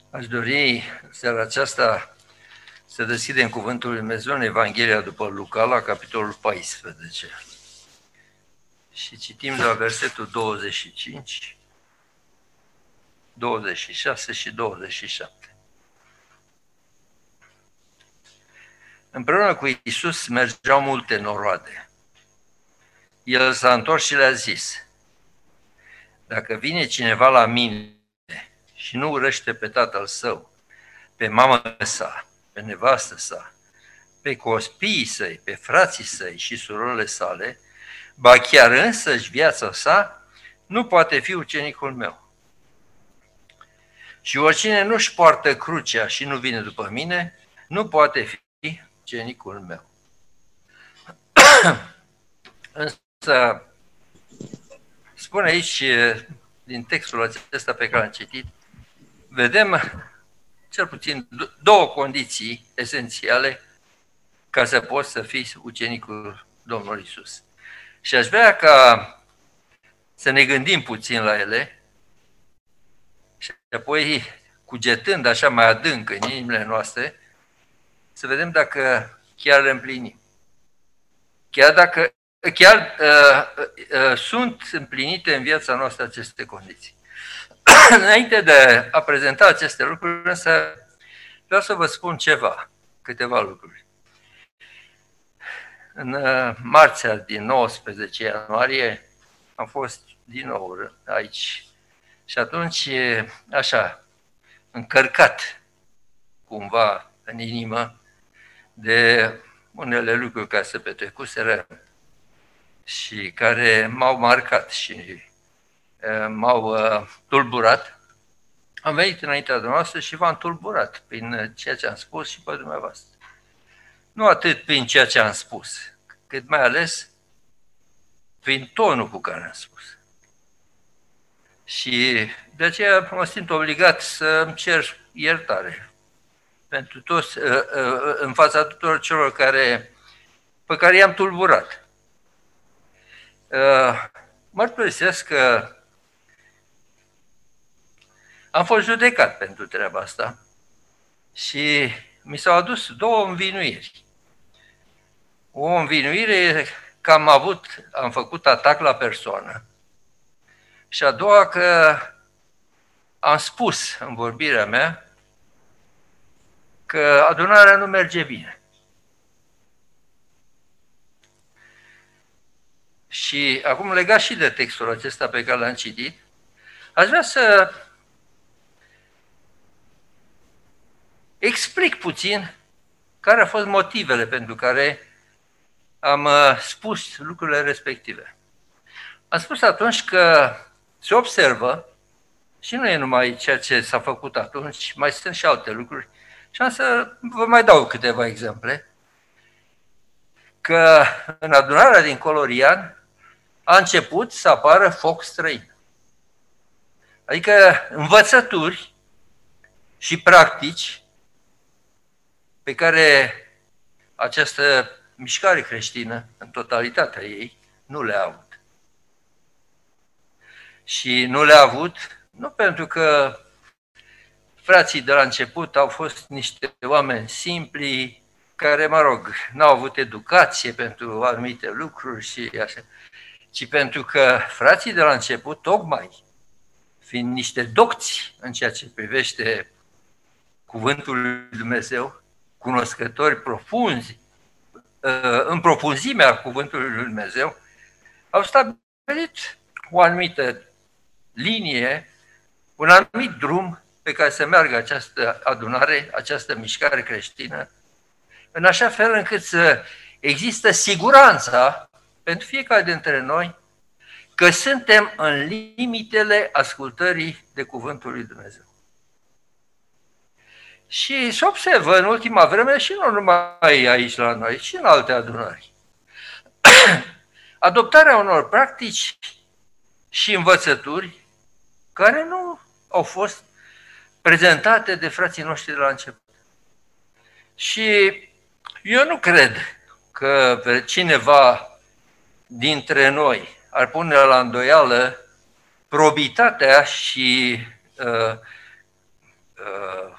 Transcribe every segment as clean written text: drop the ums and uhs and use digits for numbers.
Aș dori seara aceasta să deschidem Cuvântul Lui Dumnezeu în Evanghelia după Luca, la capitolul 14. Și citim de la versetul 25, 26 și 27. Împreună cu Iisus mergeau multe noroade. El s-a întors și le-a zis: dacă vine cineva la mine și nu urăște pe tatăl său, pe mama sa, pe nevastă sa, pe copiii săi, pe frații săi și surorile sale, ba chiar însăși viața sa, nu poate fi ucenicul meu. Și oricine nu-și poartă crucea și nu vine după mine, nu poate fi ucenicul meu. Însă, spune aici, din textul acesta pe care l-am citit, vedem cel puțin două condiții esențiale ca să poți să fii ucenicul Domnului Iisus. Și aș vrea ca să ne gândim puțin la ele și apoi, cugetând așa mai adânc în inimile noastre, să vedem dacă chiar le împlinim. Chiar sunt împlinite în viața noastră aceste condiții. Înainte de a prezenta aceste lucruri, însă vreau să vă spun câteva lucruri. În marțea din 19 ianuarie am fost din nou aici și atunci, așa, încărcat cumva în inimă de unele lucruri care se petrecuseră și care m-au marcat și m-au tulburat. Am venit înaintea dumneavoastră și v-am tulburat prin ceea ce am spus și pe dumneavoastră. Nu atât prin ceea ce am spus, cât mai ales prin tonul cu care am spus. Și de aceea mă simt obligat să îmi cer iertare pentru toți, în fața tuturor celor pe care i-am tulburat. Mărturisesc că am fost judecat pentru treaba asta și mi s-au adus două învinuiri. O învinuire că am făcut atac la persoană și a doua că am spus în vorbirea mea că adunarea nu merge bine. Și acum, legat și de textul acesta pe care l-am citit, aș vrea să explic puțin care au fost motivele pentru care am spus lucrurile respective. Am spus atunci că se observă, și nu e numai ceea ce s-a făcut atunci, mai sunt și alte lucruri, și am să vă mai dau câteva exemple, că în adunarea din Colorian a început să apară foc străin. Adică învățături și practici pe care această mișcare creștină, în totalitatea ei, nu le-a avut. Și nu le-a avut nu pentru că frații de la început au fost niște oameni simpli, care, mă rog, n-au avut educație pentru anumite lucruri și așa, ci pentru că frații de la început, tocmai fiind niște docți în ceea ce privește Cuvântul lui Dumnezeu, cunoscători profunzi, în profunzimea Cuvântului lui Dumnezeu, au stabilit o anumită linie, un anumit drum pe care să meargă această adunare, această mișcare creștină, în așa fel încât să există siguranța pentru fiecare dintre noi că suntem în limitele ascultării de Cuvântul lui Dumnezeu. Și se observă în ultima vreme și nu numai aici la noi, ci în alte adunări. Adoptarea unor practici și învățături care nu au fost prezentate de frații noștri de la început. Și eu nu cred că cineva dintre noi ar pune la îndoială probitatea și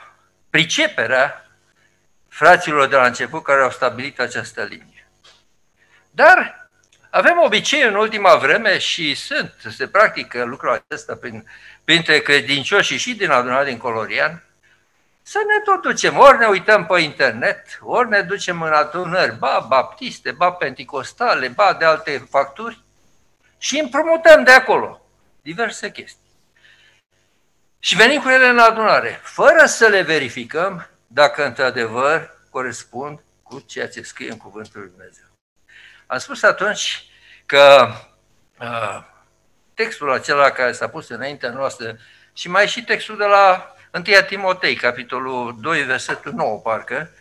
priceperea fraților de la început care au stabilit această linie. Dar avem obicei în ultima vreme și se practică lucrul acesta printre credincioși și din adunarea din Colorian, să ne tot ducem, ori ne uităm pe internet, ori ne ducem în adunări, ba baptiste, ba penticostale, ba de alte facturi și împrumutăm de acolo diverse chestii. Și venim cu ele în adunare, fără să le verificăm dacă într-adevăr corespund cu ceea ce scrie în Cuvântul lui Dumnezeu. Am spus atunci că textul acela care s-a pus înaintea noastră și mai și textul de la 1 Timotei, capitolul 2, versetul 9, parcă,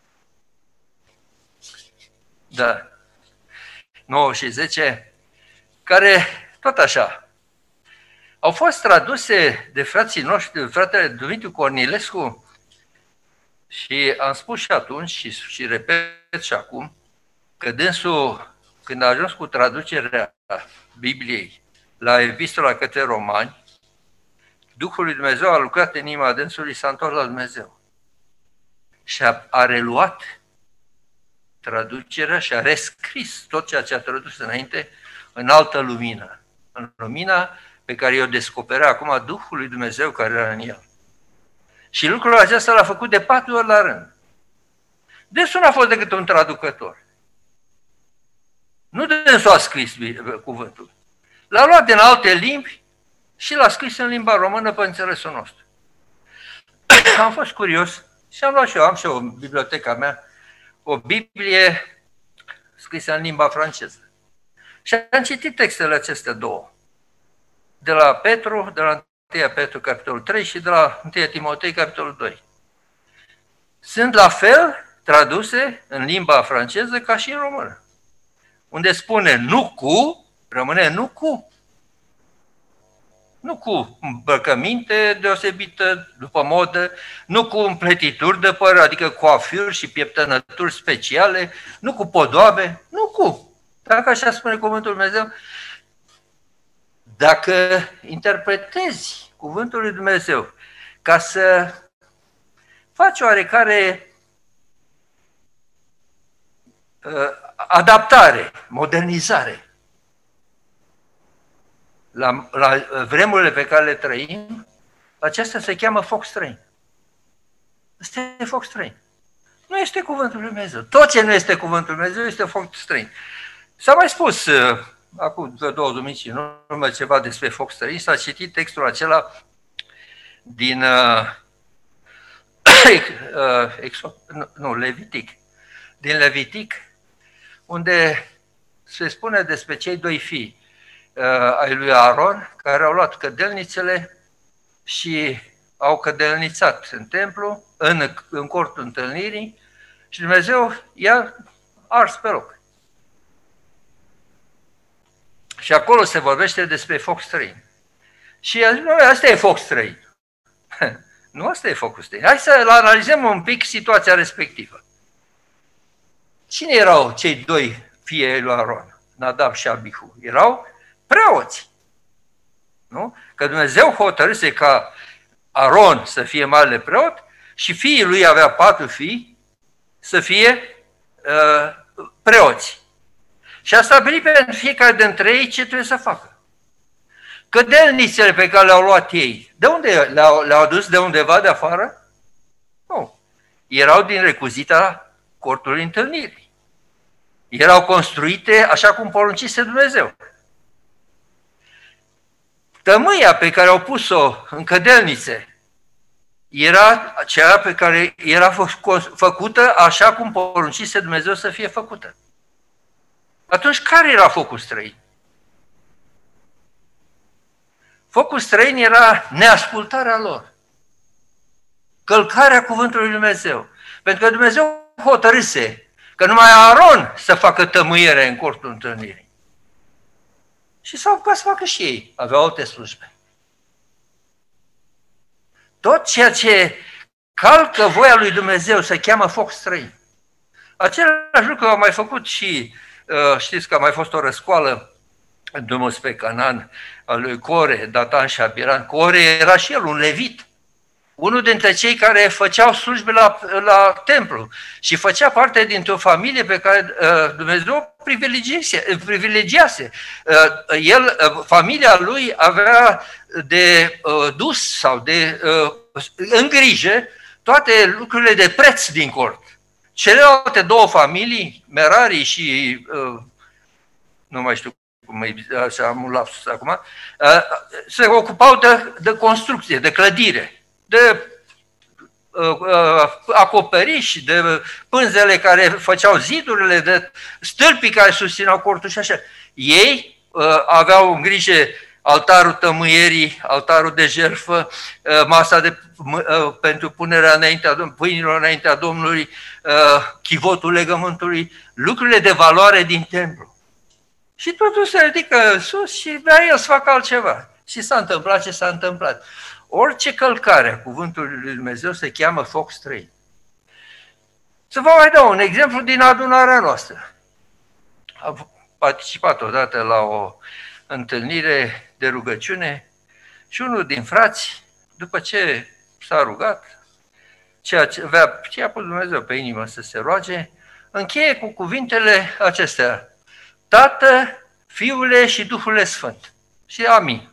da, 9 și 10, care tot așa au fost traduse de frații noștri, de fratele Dumitru Cornilescu, și am spus și atunci și repet și acum, că dânsul, când a ajuns cu traducerea Bibliei la epistola către romani, Duhul lui Dumnezeu a lucrat în inima dânsului, s-a întors la Dumnezeu. Și a reluat traducerea și a rescris tot ceea ce a tradus înainte în altă lumină. În lumina pe care o descoperea acum Duhul lui Dumnezeu care era în el. Și lucrul acesta l-a făcut de 4 ori la rând. Dânsul n-a fost decât un traducător. Nu dânsul a scris cuvântul. L-a luat din alte limbi și l-a scris în limba română pe înțelesul nostru. Am fost curios și am luat și eu, am și eu în biblioteca mea, o Biblie scrisă în limba franceză. Și am citit textele acestea două. De la Petru, de la 1 Petru, capitolul 3 și de la 1 Timotei, capitolul 2. Sunt la fel traduse în limba franceză ca și în română. Unde spune nu cu, rămâne nu cu. Nu cu îmbrăcăminte deosebită, după modă, nu cu împletituri de păr, adică coafuri și pieptănături speciale, nu cu podoabe, nu cu. Dacă așa spune Cuvântul Lui Dumnezeu, dacă interpretezi Cuvântul Lui Dumnezeu ca să faci oarecare adaptare, modernizare, la vremurile pe care le trăim, acesta se cheamă foc străin. Asta e foc străin. Nu este Cuvântul Lui Dumnezeu. Tot ce nu este Cuvântul Lui Dumnezeu este foc străin. S-a mai spus acum 2 duminici în urmă ceva despre foc străin, s-a citit textul acela din Levitic. Din Levitic, unde se spune despre cei 2 fii ai lui Aaron, care au luat cădelnițele și au cădelnițat în templu, în cortul întâlnirii, și Dumnezeu i-a ars pe loc. Și acolo se vorbește despre foc străin. Și a zis, nu, asta e foc străin. Nu, asta e focul străin. Hai să analizăm un pic situația respectivă. Cine erau cei 2 fii ai lui Aaron, Nadab și Abihu? Erau preoți. Nu? Că Dumnezeu hotărâse ca Aron să fie marele preot și fiii lui, avea 4 fii, să fie preoți. Și a stabilit pentru fiecare dintre ei ce trebuie să facă. Cădelnițele pe care le-au luat ei, de unde le-au adus de undeva de afară? Nu. Erau din recuzita cortului întâlnirii. Erau construite așa cum poruncise Dumnezeu. Tămâia pe care au pus-o în cădelnițe era cea pe care era făcută așa cum poruncise Dumnezeu să fie făcută. Atunci care era focul străin? Focul străin era neascultarea lor, călcarea Cuvântului Lui Dumnezeu. Pentru că Dumnezeu hotărâse că numai Aaron să facă tămâiere în cortul întâlnirii. Și s-au apucat să facă și ei, aveau alte slujbe. Tot ceea ce calcă voia lui Dumnezeu se cheamă foc străin. Același lucru au mai făcut și, știți că a mai fost o răscoală în drumul spre Canaan al lui Core, Datan și Abiram. Core era și el un levit. unul dintre cei care făceau slujbe la templu și făcea parte dintr-o familie pe care Dumnezeu privilegiase. Familia lui avea de dus sau de în grijă toate lucrurile de preț din cort. Celelalte două familii, Merari și nu mai știu cum așa am un lapsus acum, se ocupau de construcție, de clădire, de acoperiș, de pânzele care făceau zidurile, de stâlpii care susțineau cortul și așa. Ei aveau în grijă altarul tămâierii, altarul de jertfă, masa pentru punerea pâinilor înaintea Domnului, chivotul legământului, lucrurile de valoare din templu. Și totul se ridică sus și vrea el să facă altceva. Și s-a întâmplat ce s-a întâmplat. Orice călcare a cuvântului lui Dumnezeu se cheamă foc străin. Să vă mai dau un exemplu din adunarea noastră. Am participat odată la o întâlnire de rugăciune și unul din frați, după ce s-a rugat, ce a pus Dumnezeu pe inimă să se roage, încheie cu cuvintele acestea: Tată, Fiule și Duhul Sfânt. Și amin.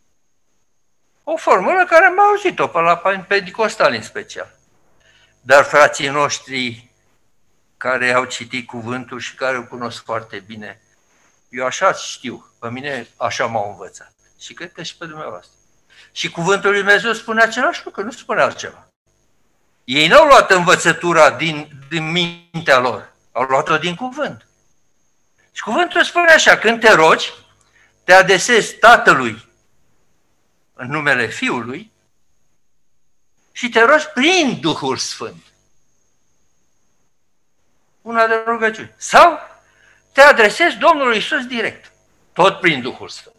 O formulă care am auzit-o pe la Pentecostali în special. Dar frații noștri care au citit cuvântul și care îl cunosc foarte bine, eu așa știu, pe mine așa m-au învățat. Și cred că și pe dumneavoastră. Și cuvântul lui Dumnezeu spune același lucru, nu spune altceva. Ei n-au luat învățătura din mintea lor, au luat-o din cuvânt. Și cuvântul spune așa: când te rogi, te adresezi Tatălui în numele Fiului și te rogi prin Duhul Sfânt. Una de rugăciuni. Sau te adresezi Domnului Iisus direct, tot prin Duhul Sfânt.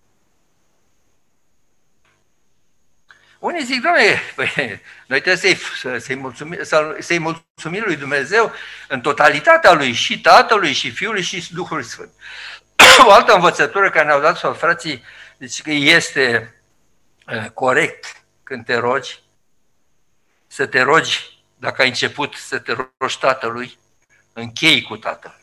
Unii zic: Doamne, noi trebuie să-i mulțumim lui Dumnezeu în totalitatea lui, și Tatălui, și Fiului, și Duhul Sfânt. O altă învățătură care ne-au dat-o frații, deci că este corect când te rogi, să te rogi, dacă ai început să te rogi Tatălui, închei cu Tatăl.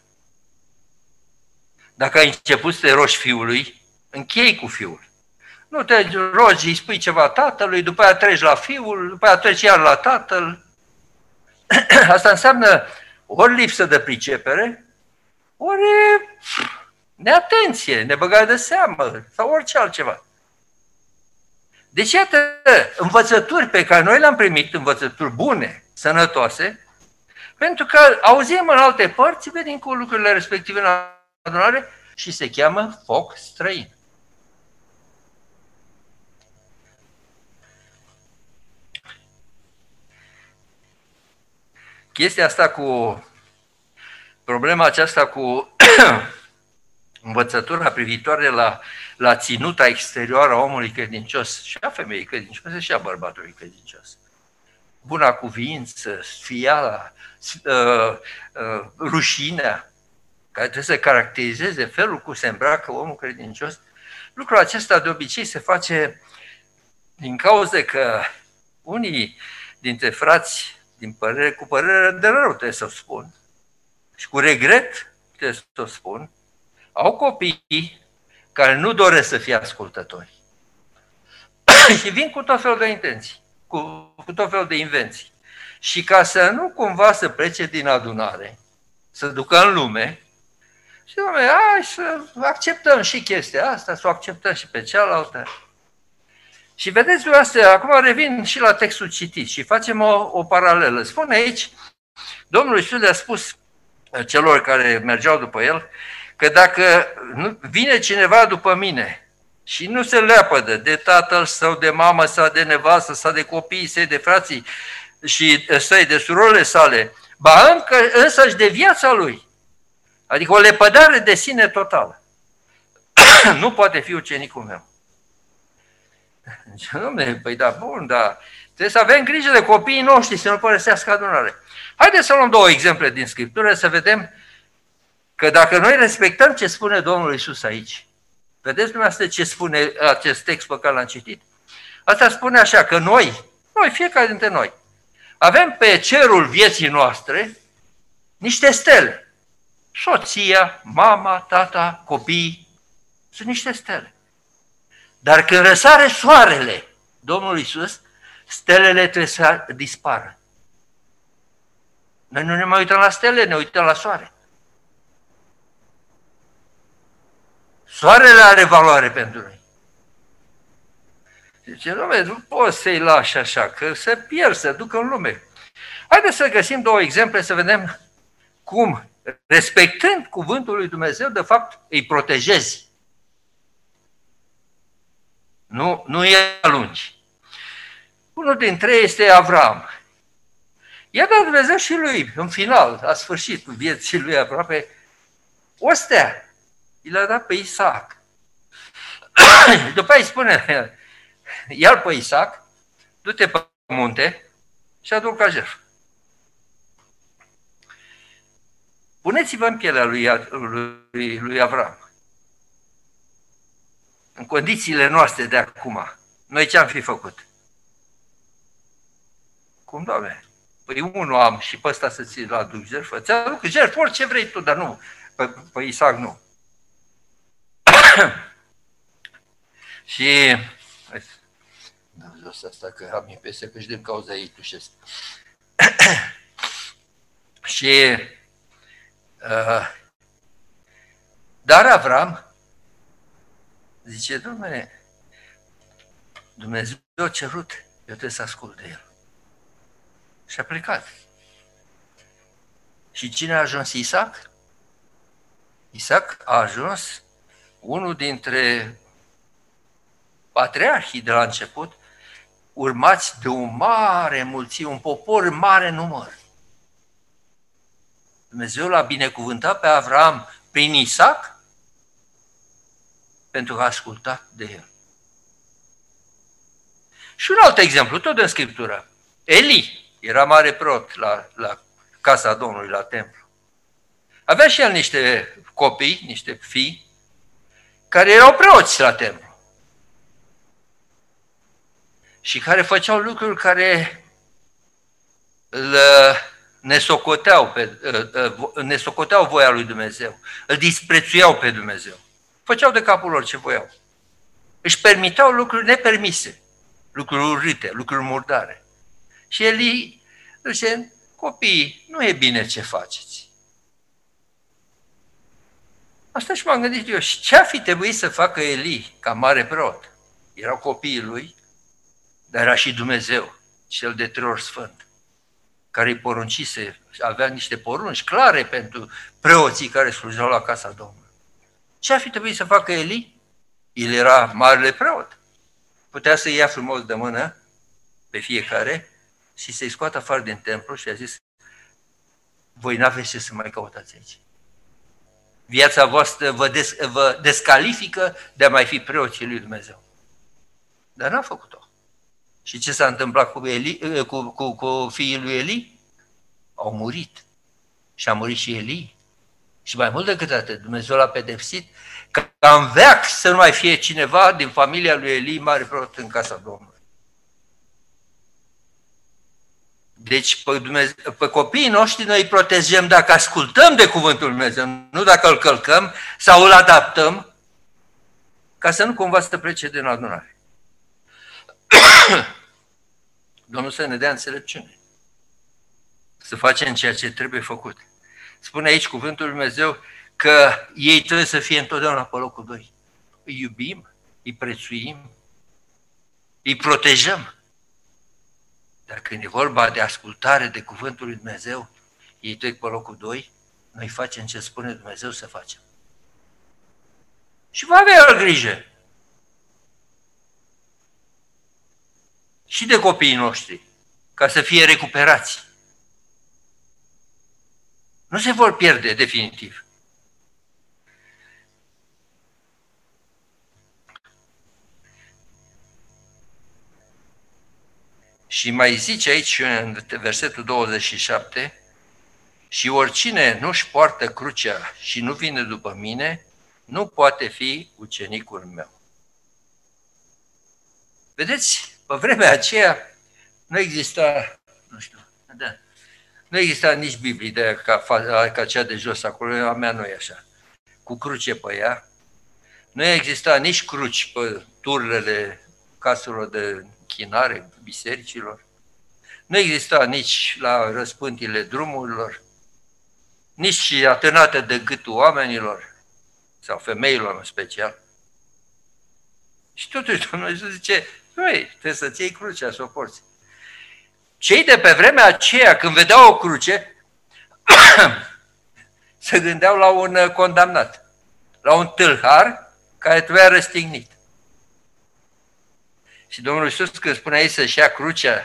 Dacă ai început să te rogi Fiului, închei cu Fiul. Nu te rogi, îi spui ceva Tatălui, după aia treci la Fiul, după aia treci iar la Tatăl. Asta înseamnă ori lipsă de pricepere, ori neatenție, nebăgare de seamă sau orice altceva. Deci iată învățături pe care noi le-am primit, învățături bune, sănătoase, pentru că auzim în alte părți, venim cu lucrurile respective în adunare și se cheamă foc străin. Chestia asta cu problema aceasta cu învățătura privitoare la ținuta exterioară a omului credincios și a femeii credincioase și a bărbatului credincios. Buna cuvință, sfiala, rușinea, care trebuie să caracterizeze felul cum se îmbracă omul credincios, lucrul acesta de obicei se face din cauza că unii dintre frați, cu părere de rău trebuie să o spun, și cu regret trebuie să o spun, au copii care nu doresc să fie ascultători. Și vin cu tot felul de intenții, cu tot felul de invenții. Și ca să nu cumva să plece din adunare, să ducă în lume, și dom'le, hai să acceptăm și chestia asta, să o acceptăm și pe cealaltă. Și vedeți dumneavoastră, acum revin și la textul citit și facem o paralelă. Spune aici, Domnul Iisus le-a spus celor care mergeau după el, că dacă vine cineva după mine și nu se leapădă de tatăl sau de mamă sau de nevastă sau de copiii săi, de frații și săi, de surorile sale, ba însăși de viața lui, adică o lepădare de sine totală, nu poate fi ucenicul meu. Dom'le, păi da, bun, dar trebuie să avem grijă de copiii noștri să nu părăsească adunare. Haideți să luăm două exemple din Scriptură să vedem că dacă noi respectăm ce spune Domnul Iisus aici, vedeți dumneavoastră ce spune acest text pe care l-am citit? Asta spune așa, că noi Noi, fiecare dintre noi, avem pe cerul vieții noastre niște stele. Soția, mama, tata, copii, sunt niște stele. Dar când răsare soarele Domnul Iisus, stelele trebuie să dispară. Noi nu ne mai uităm la stele, ne uităm la soare. Soarele are valoare pentru noi. Zice, Doamne, nu poți să-i lași așa, că se pierd, se ducă în lume. Haideți să găsim două exemple să vedem cum, respectând cuvântul lui Dumnezeu, de fapt îi protejezi. Nu îi alungi. Unul dintre ei este Avram. I-a dat Dumnezeu și lui, în final, la sfârșitul vieții lui aproape, o stea. I l-a dat pe Isaac. După aia îi spune, ia-l pe Isaac, du-te pe munte și adu-l ca jertfă. Puneți-vă în pielea lui Avram. În condițiile noastre de acum, noi ce-am fi făcut? Cum, Doamne? Păi unul am și pe ăsta să ți-l aduc jertfă. Ți-aduc jertfă, orice vrei tu, dar nu, pe Isaac nu. Și da, jos asta că am impresia că și din cauza ei tușesc. Și dar Avram zice, Doamne, Dumnezeu a cerut, eu trebuie să ascult de el. Și a plecat. Și cine a ajuns? Isaac? Isaac a ajuns unul dintre patriarhii de la început, urmați de o mare mulțime, un popor în mare număr. Dumnezeu l-a binecuvântat pe Avram prin Isaac pentru că a ascultat de el. Și un alt exemplu, tot în Scriptură. Eli era mare preot la casa Domnului, la templu. Avea și el niște copii, niște fii, care erau preoți la templu. Și care făceau lucruri care nesocoteau voia lui Dumnezeu, îl disprețuiau pe Dumnezeu. Făceau de capul lor ce voiau. Își permiteau lucruri nepermise, lucruri urâte, lucruri murdare. Și Eli zice, copiii, nu e bine ce faceți. Asta și m-am gândit eu, și ce-ar fi trebuit să facă Eli ca mare preot? Erau copiii lui, dar era și Dumnezeu, cel de 3 ori sfânt, care îi poruncise, avea niște porunci clare pentru preoții care slujeau la casa Domnului. Ce ar fi trebuit să facă Eli? El era marele preot. Putea să-i ia frumos de mână pe fiecare și să-i scoată afară din templu și a zis, voi n-aveți ce să mai căutați aici. Viața voastră vă descalifică de a mai fi preoții lui Dumnezeu. Dar n-a făcut-o. Și ce s-a întâmplat cu fiii lui Eli? Au murit. Și a murit și Eli. Și mai mult decât atât, Dumnezeu l-a pedepsit ca în veac să nu mai fie cineva din familia lui Eli mare preot în casa Domnului. Deci pe copiii noștri noi îi protejăm dacă ascultăm de cuvântul lui Dumnezeu, nu dacă îl călcăm sau îl adaptăm, ca să nu cumva să plece din adunare. Domnul să ne dea înțelepciune. Să facem ceea ce trebuie făcut. Spune aici cuvântul lui Dumnezeu că ei trebuie să fie întotdeauna pe locul 2. Îi iubim, îi prețuim, îi protejăm. Dar când e vorba de ascultare de cuvântul lui Dumnezeu, ei trec pe locul 2, noi facem ce spune Dumnezeu să facem. Și va avea el grijă. Și de copiii noștri, ca să fie recuperați. Nu se vor pierde definitiv. Și mai zice aici în versetul 27, și oricine nu-și poartă crucea și nu vine după mine, nu poate fi ucenicul meu. Vedeți, pe vremea aceea, nu exista, nu știu, da, nu exista nici Biblie de ca cea de jos acolo, a mea nu e așa, cu cruce pe ea. Nu exista nici cruci pe turlele caselor de închinare, bisericilor. Nu exista nici la răspântile drumurilor, nici atârnate de gâtul oamenilor, sau femeilor în special. Și totuși Domnul Iisus zice, băi, trebuie să-ți iei crucea, să o porți. Cei de pe vremea aceea, când vedeau o cruce, se gândeau la un condamnat, la un tâlhar care trebuia răstignit. Și Domnul Iisus, când spunea ei să-și ia crucea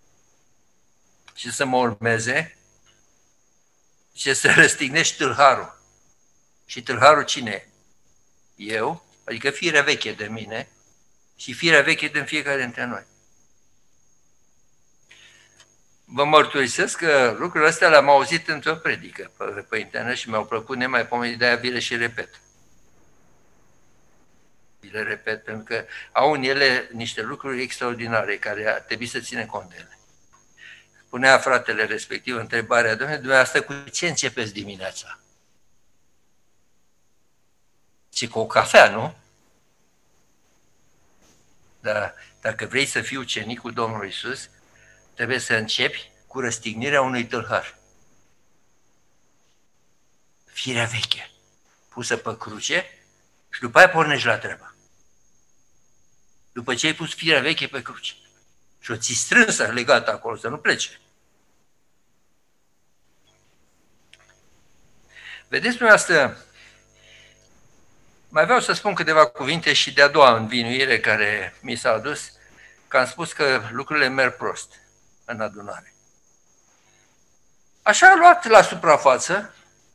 și să mă urmeze, și să răstignești tâlharul. Și tâlharul cine e? Eu, adică firea veche de mine și firea veche din fiecare dintre noi. Vă mărturisesc că lucrurile astea le-am auzit într-o predică pe internet și mi-au plăcut nemaipomenit, de-aia vi le și repet. Vi le repet pentru că au în ele niște lucruri extraordinare care ar trebui să ține cont de ele. Punea fratele respectiv întrebarea, dumneavoastră cu ce începeți dimineața? Și cu o cafea, nu? Dar dacă vrei să fii ucenicul Domnului Iisus, trebuie să începi cu răstignirea unui tâlhar. Firea veche, pusă pe cruce și după aia pornești la treabă. După ce ai pus firea veche pe cruce și o ții strânsă, legată acolo, să nu plece. Vedeți dumneavoastră, mai vreau să spun câteva cuvinte și de a doua învinuire care mi s-a adus, că am spus că lucrurile merg prost în adunare. Așa am luat la suprafață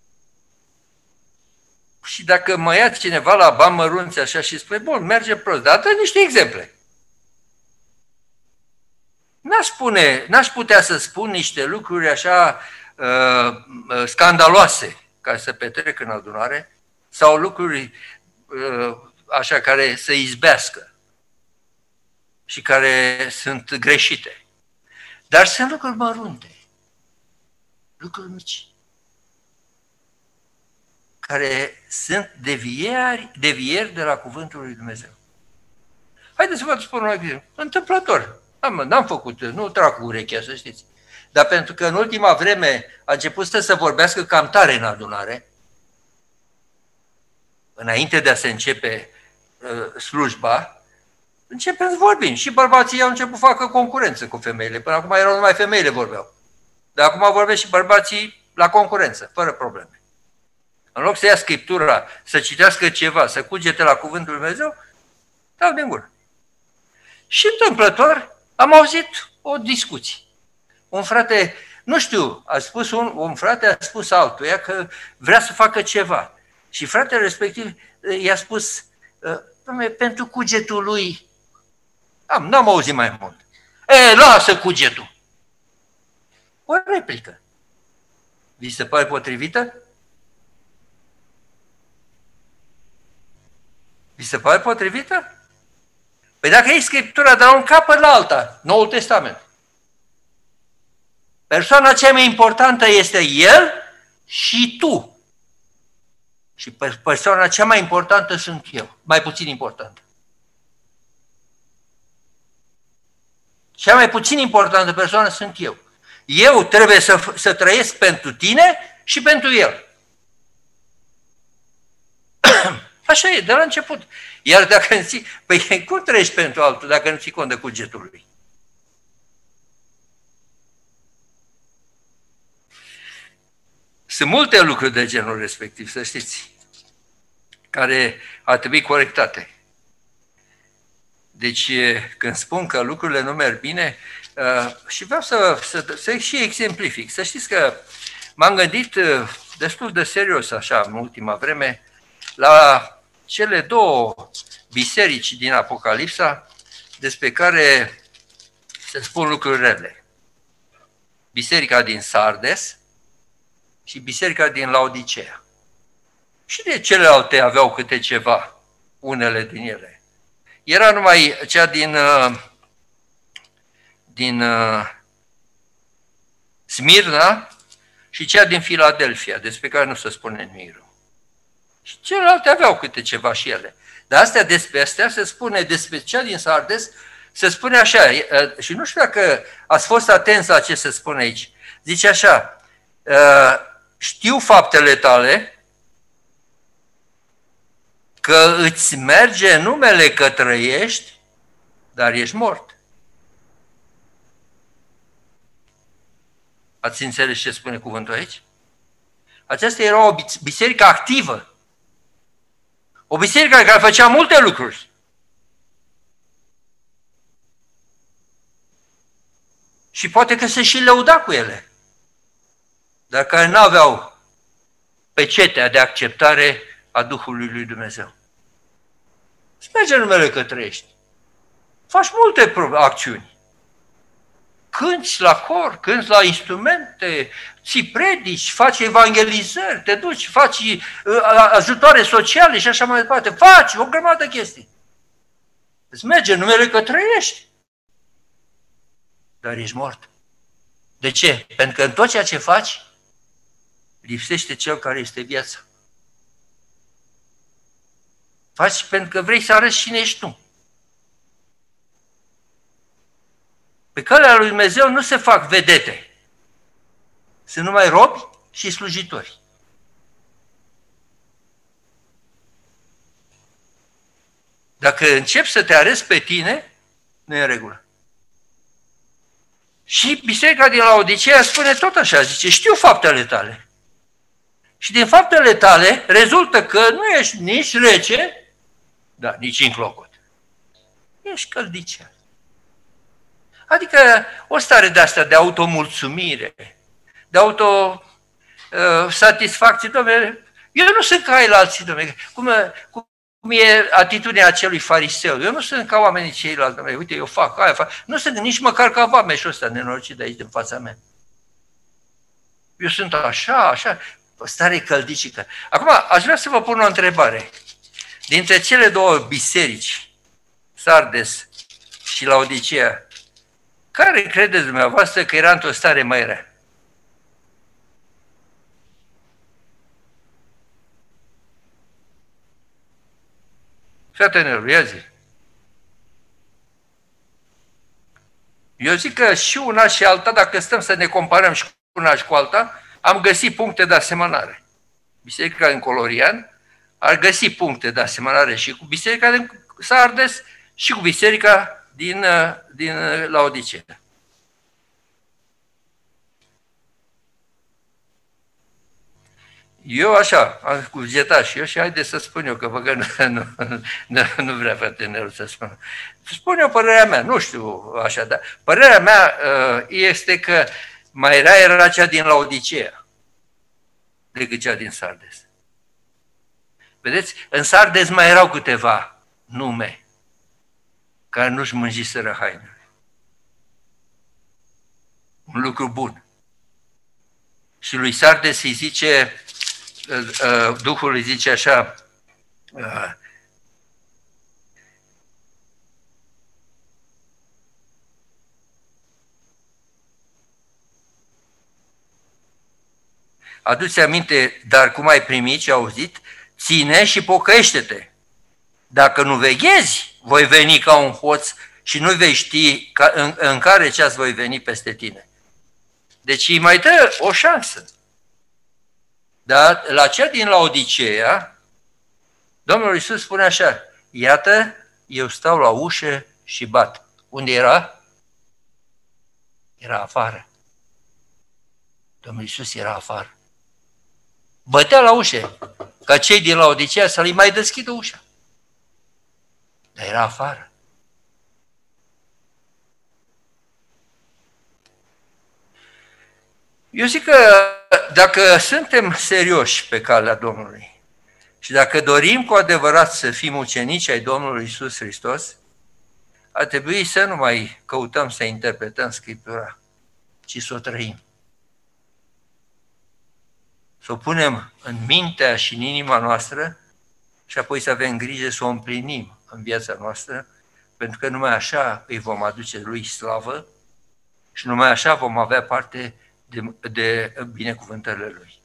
și dacă mă ia cineva la bani mărunți așa și spune, bun, merge prost, dar dă niște exemple. N-aș putea să spun niște lucruri așa scandaloase care se petrec în adunare sau lucruri așa care să izbească și care sunt greșite. Dar sunt lucruri mărunte, lucruri mici, care sunt devieri de la cuvântul lui Dumnezeu. Haideți să vă spun un exemplu. Întâmplător. N-am făcut, nu trag cu urechea, să știți. Dar pentru că în ultima vreme a început să vorbească cam tare în adunare, înainte de a se începe slujba, începem să vorbim. Și bărbații au început să facă concurență cu femeile. Până acum erau numai femeile vorbeau. Dar acum vorbesc și bărbații la concurență, fără probleme. În loc să ia Scriptura, să citească ceva, să cugete la cuvântul lui Dumnezeu, dau din gură. Și întâmplător am auzit o discuție. Un frate, nu știu, un frate a spus altuia că vrea să facă ceva. Și fratele respectiv i-a spus, pentru cugetul lui, n-am auzit mai mult. Lasă cugetul. O replică. Vi se pare potrivită? Vi se pare potrivită? Păi dacă e Scriptura de la un capăt la alta, Noul Testament, persoana cea mai importantă este El și tu. Și persoana cea mai importantă sunt eu, mai puțin importantă. Cea mai puțin importantă persoană sunt eu. Eu trebuie să trăiesc pentru tine și pentru El. Așa e, de la început. Iar dacă nu ții, păi cum trăiești pentru altul dacă nu ții cont de cugetul lui? Sunt multe lucruri de genul respectiv, să știți, care ar trebui corectate. Deci, când spun că lucrurile nu merg bine, și vreau să și exemplific, să știți că m-am gândit destul de serios așa în ultima vreme la cele două biserici din Apocalipsa despre care se spun lucruri rele. Biserica din Sardes și biserica din Laodicea. Și de celelalte aveau câte ceva, unele din ele. Era numai cea din Smirna și cea din Filadelfia, despre care nu se spune nimic rău. Și celelalte aveau câte ceva și ele. Dar despre astea se spune, despre cea din Sardes, se spune așa, și nu știu dacă ați fost atenți la ce se spune aici. Zice așa, știu faptele tale, că îți merge numele că trăiești, dar ești mort. Ați înțeles ce spune cuvântul aici? Aceasta era o biserică activă. O biserică care făcea multe lucruri. Și poate că se și lăuda cu ele. Dar care nu aveau pecetea de acceptare a Duhului lui Dumnezeu. Îți merge numele că trăiești. Faci multe acțiuni. Cânti la cor, cânti la instrumente, ții predici, faci evangelizări, te duci, faci ajutoare sociale și așa mai departe. Faci o grămadă de chestii. Îți merge numele că trăiești. Dar ești mort. De ce? Pentru că în tot ceea ce faci, lipsește cel care este viața. Faci pentru că vrei să arăți cine ești tu. Pe calea lui Dumnezeu nu se fac vedete. Sunt numai robi și slujitori. Dacă începi să te arăți pe tine, nu e în regulă. Și biserica din Laodicea spune tot așa, zice, știu faptele tale. Și din faptele tale rezultă că nu ești nici rece, dar nici înclocot. Ești căldicea. Adică o stare de asta de automulțumire, de autosatisfacție. Dom'le, eu nu sunt ca el alții, dom'le, cum e atitudinea acelui fariseu. Eu nu sunt ca oamenii ceilalți, dom'le, uite, eu fac, aia fac. Nu sunt nici măcar ca vameșul ăsta nenorocit de aici, din fața mea. Eu sunt așa, o stare căldicică. Acum, aș vrea să vă pun o întrebare. Dintre cele două biserici, Sardes și Laodicea, care credeți dumneavoastră că era într-o stare mai rea? Frate, ia zi. Eu zic că și una și alta, dacă stăm să ne comparăm și cu una și cu alta, am găsit puncte de asemănare. Biserica din Colorian ar găsi puncte de asemănare și cu biserica din Sardes și cu biserica din Laodicea. Eu așa, am cugetat și eu și haideți să spun eu, că văd că nu vrea frate să spun. Spun eu părerea mea, nu știu așa, dar părerea mea este că mai rea era cea din Laodicea decât cea din Sardes. Vedeți, în Sardes mai erau câteva nume care nu-și mânjiseră hainele. Un lucru bun. Și lui Sardes îi zice, Duhul îi zice așa, adu-ți aminte, dar cum ai primit și auzit, ține și pocăiește-te. Dacă nu veghezi, voi veni ca un hoț și nu vei ști în care ceas voi veni peste tine. Deci îi mai dă o șansă. Dar la cea din Laodicea, Domnul Iisus spune așa, iată, eu stau la ușă și bat. Unde era? Era afară. Domnul Iisus era afară. Bătea la ușă, ca cei din Laodicea să-i mai deschidă ușa. Dar era afară. Eu zic că dacă suntem serioși pe calea Domnului și dacă dorim cu adevărat să fim ucenici ai Domnului Iisus Hristos, ar trebui să nu mai căutăm să interpretăm Scriptura, ci să o trăim. Să o punem în mintea și în inima noastră și apoi să avem grijă să o împlinim în viața noastră, pentru că numai așa îi vom aduce lui slavă Și numai așa vom avea parte de binecuvântările Lui.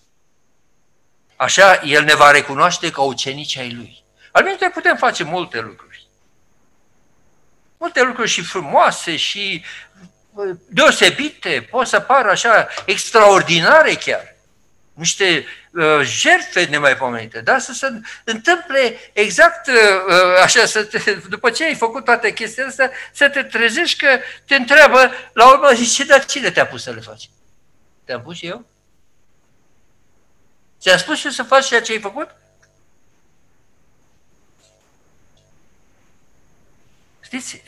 Așa El ne va recunoaște ca ucenici ai Lui. Altminte putem face multe lucruri. Multe lucruri și frumoase și deosebite, pot să pară așa extraordinare chiar. Niște jertfe nemaipomenite, dar să se întâmple exact așa, după ce ai făcut toate chestiile astea, să te trezești că te întreabă la urmă, zice, dar cine te-a pus să le faci? Te-am pus eu? Ți-am spus și să faci ceea ce ai făcut? Știți,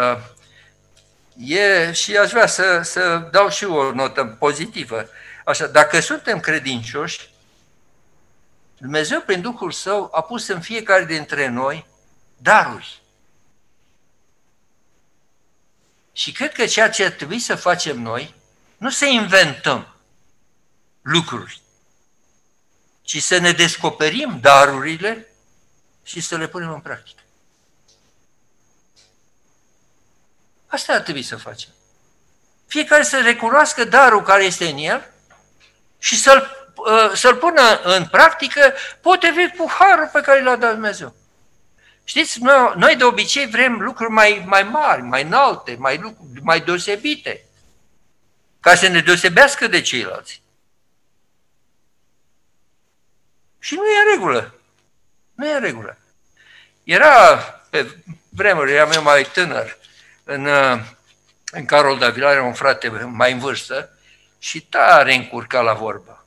și aș vrea să dau și o notă pozitivă. Așa, dacă suntem credincioși, Dumnezeu, prin Duhul Său, a pus în fiecare dintre noi daruri. Și cred că ceea ce ar trebui să facem noi, nu să inventăm lucruri, ci să ne descoperim darurile și să le punem în practică. Asta ar trebui să facem. Fiecare să recunoască darul care este în el și să-l pună în practică potrivit cu harul pe care l-a dat Dumnezeu. Știți, noi de obicei vrem lucruri mai mari, mai înalte, mai deosebite, ca să ne deosebească de ceilalți. Și nu e în regulă. Nu e în regulă. Era, pe vremuri, eram eu mai tânăr, în Carol Davila, era un frate mai în vârstă și tare încurca la vorbă.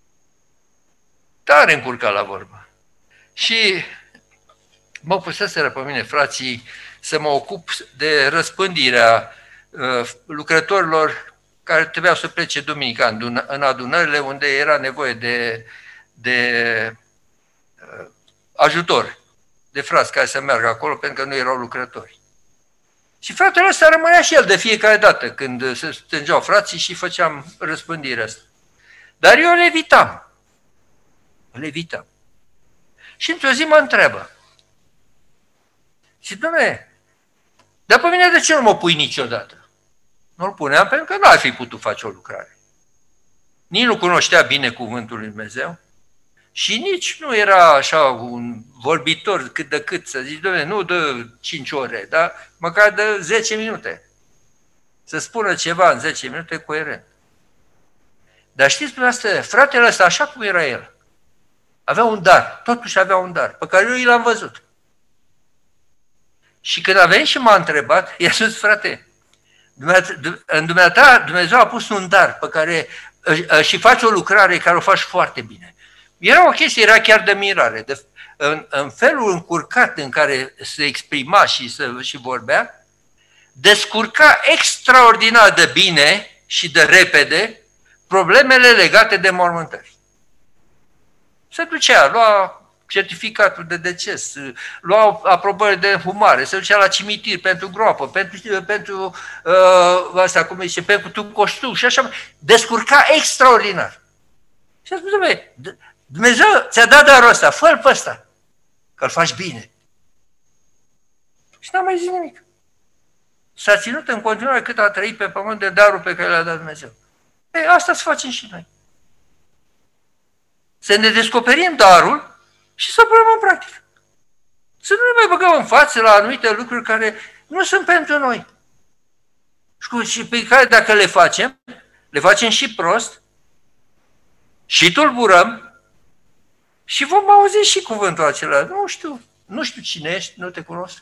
Tare încurca la vorbă. Și mă puseseră pe mine frații să mă ocup de răspândirea lucrătorilor care trebuiau să plece duminica în adunările unde era nevoie de ajutor, de frați care să meargă acolo pentru că nu erau lucrători. Și fratele ăsta rămânea și el de fiecare dată când se strângeau frații și făceam răspândirea asta. Dar eu le evitam. Le evitam. Și într-o zi mă întreabă. Și dom'le, dar pe mine de ce nu mă pui niciodată? Nu-l puneam pentru că nu ar fi putut face o lucrare. Nici nu cunoștea bine cuvântul lui Dumnezeu și nici nu era așa un vorbitor cât de cât să zici, dom'le, nu de 5 ore, dar măcar de 10 minute. Să spună ceva în 10 minute coerent. Dar știți dumneavoastră, fratele ăsta, așa cum era el, avea un dar, totuși avea un dar, pe care eu l-am văzut. Și când a venit și m-a întrebat, i-a spus, frate, în dumneata Dumnezeu a pus un dar pe care și face o lucrare care o faci foarte bine. Era o chestie, era chiar de mirare. În felul încurcat în care se exprima și vorbea, descurca extraordinar de bine și de repede problemele legate de mormântări. Se ducea, lua certificatul de deces, lua aprobări de humare, se ducea la cimitir pentru groapă, pentru asta, cum zice, pentru coștul și așa, descurca extraordinar. Și a spus, Dumnezeu ți-a dat darul ăsta, fă-l pe ăsta, că-l faci bine. Și n-a mai zis nimic. S-a ținut în continuare cât a trăit pe pământ de darul pe care l-a dat Dumnezeu. Ei, asta să facem și noi. Să ne descoperim darul și să punem în practică. Să nu ne mai băgăm în față la anumite lucruri care nu sunt pentru noi. Și pe care dacă le facem și prost, și tulburăm, și vom auzi și cuvântul acela. Nu știu cine ești, nu te cunosc.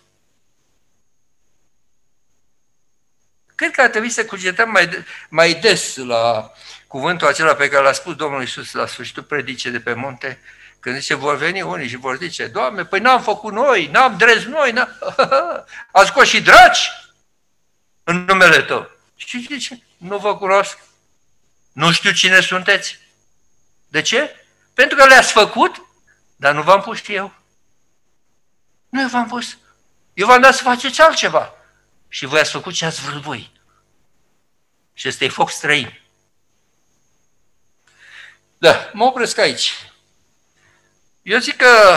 Cred că ar trebui să cugetăm mai des la cuvântul acela pe care l-a spus Domnul Iisus la sfârșitul predicii de pe munte, când zice, vor veni unii și vor zice, Doamne, păi n-am făcut noi, n-am drez noi, ați scos și draci în numele Tău. Și zice, nu vă cunosc, nu știu cine sunteți. De ce? Pentru că le-ați făcut, dar nu v-am pus eu. Nu eu v-am pus. Eu v-am dat să faceți altceva. Și voi ați făcut ce ați vrut voi. Și ăsta e foc străin. Da, mă opresc aici. Eu zic că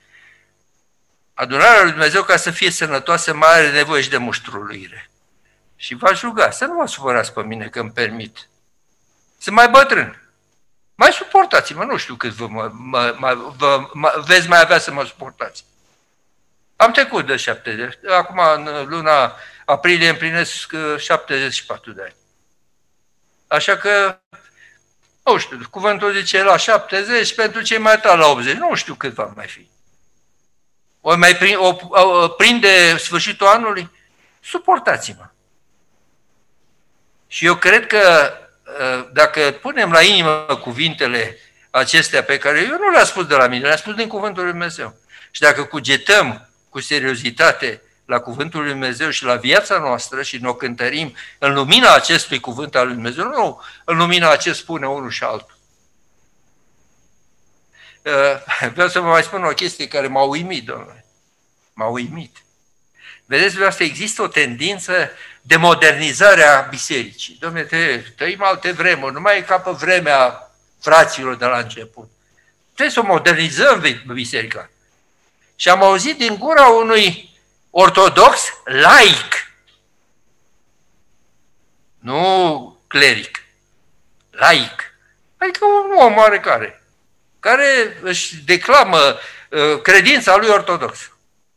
adunarea lui Dumnezeu, ca să fie sănătoasă, mai are nevoie și de muștruluire. Și v-aș ruga să nu vă supărați pe mine că îmi permit. Sunt mai bătrân. Mai suportați-mă, nu știu cât veți mai avea să mă suportați. Am trecut de 70. Acum, în luna aprilie, împlinesc 74 de ani. Așa că, nu știu, cuvântul zice la 70, pentru cei mai tari la 80. Nu știu cât va mai fi. O prinde sfârșitul anului? Suportați-mă. Și eu cred că dacă punem la inimă cuvintele acestea pe care eu nu le-am spus de la mine, le-am spus din Cuvântul lui Dumnezeu. Și dacă cugetăm cu seriozitate la Cuvântul lui Dumnezeu și la viața noastră și ne-o cântărim în lumina acestui cuvânt al lui Dumnezeu, nu în lumina a ce spune unul și altul. Vreau să vă mai spun o chestie care m-a uimit, domnule. M-a uimit. Vedeți, vreau să există o tendință de modernizare a bisericii. Dom'le, trăim alte vremuri, nu mai e ca pe vremea fraților de la început. Trebuie să o modernizăm biserica. Și am auzit din gura unui ortodox laic, nu cleric, laic, adică un om oarecare, care își declamă credința lui ortodox,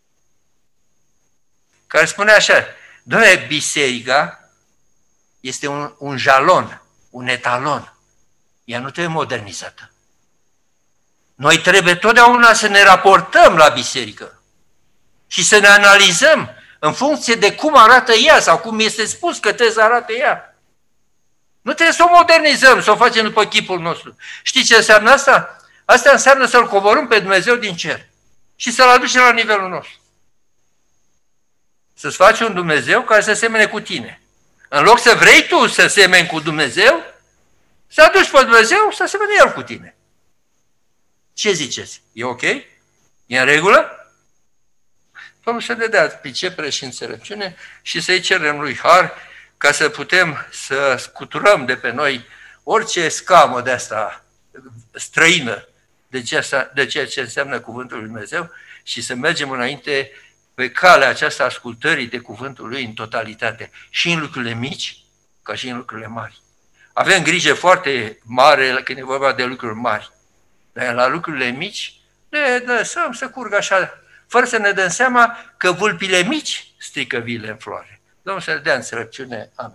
care spune așa: dom'le, biserica este un jalon, un etalon, ea nu trebuie modernizată. Noi trebuie totdeauna să ne raportăm la biserică și să ne analizăm în funcție de cum arată ea sau cum este spus că trebuie să arate ea. Nu trebuie să o modernizăm, să o facem după chipul nostru. Știți ce înseamnă asta? Asta înseamnă să-L coborâm pe Dumnezeu din cer și să-L aducem la nivelul nostru. Să-ți faci un Dumnezeu care să semene cu tine. În loc să vrei tu să semeni cu Dumnezeu, să aduci pe Dumnezeu să semene El cu tine. Ce ziceți? E ok? E în regulă? Domnul să ne dea pricepere și înțelepciune și să-i cerem lui har ca să putem să scuturăm de pe noi orice scamă de asta străină de ceea ce înseamnă Cuvântul lui Dumnezeu și să mergem înainte pe calea aceasta ascultării de Cuvântul lui în totalitate, și în lucrurile mici, ca și în lucrurile mari. Avem grijă foarte mare când e vorba de lucruri mari, dar la lucrurile mici le lăsăm să curgă așa, fără să ne dăm seama că vulpile mici strică viile în floare. Domnul să ne dea înțelepciune. Amin.